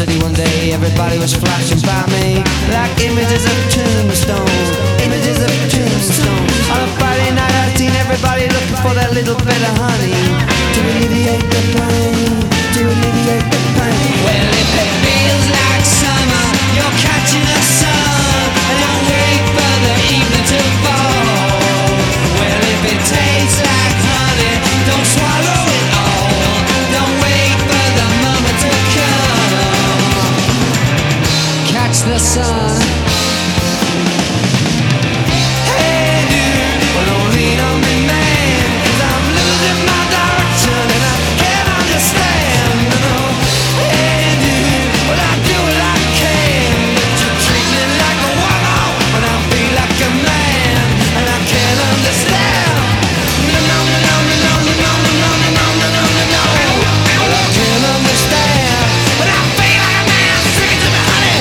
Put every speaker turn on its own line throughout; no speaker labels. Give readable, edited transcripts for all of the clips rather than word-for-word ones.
city one day, everybody was flashing by me like images of tombstones, images of tombstones. On a Friday night I seen everybody looking for that little bit of honey to alleviate the pain, to alleviate the pain. Well, if it feels like summer, you're catching the sun, and don't wait for the evening to fall. Well, if it tastes like honey, don't swallow it all. Don't wait for the moment to come. Catch the sun. Hey dude, well don't lean on me man, 'cause I'm losing my direction and I can't understand. No. Hey dude, well I do what I can, but you treat me like a woman when I feel like a man, and I can't understand. No, no, no, no, no, no, no, no, no, no, no, no, no, no. Well I can't understand when I feel like a man. Sing it to me, honey.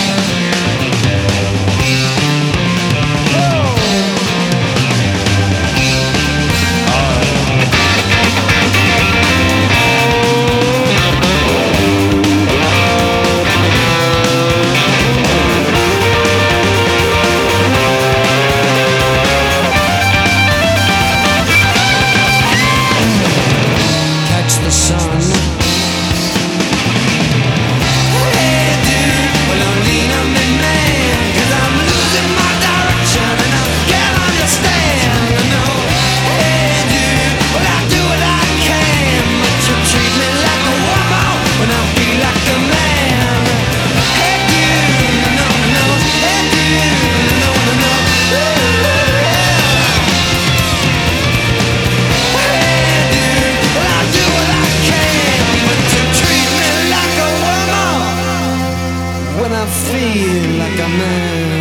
Catch the sun. Hey dude, well don't lean on me man, 'cause I'm losing my direction and I can't understand. No. Hey dude, well I do what I can, but you treat me like a woman when I feel like a man. Hey dude, no, no, hey dude, no, no, no. Hey dude, well I do what I can, but you treat me like a woman when I feel like a man.